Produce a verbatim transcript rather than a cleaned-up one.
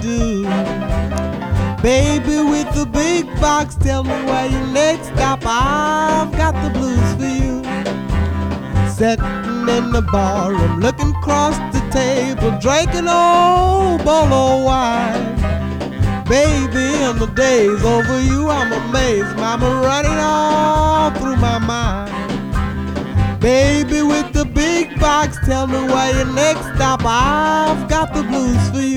do. Baby with the big box, tell me where your next stop. I've got the blues for you. Sitting in the barroom, looking across the table, drinking old Bolo wine. Baby, in the days over you, I'm amazed. Mama running all through my mind. Baby with the big box, tell me where your next stop. I've got the blues for you.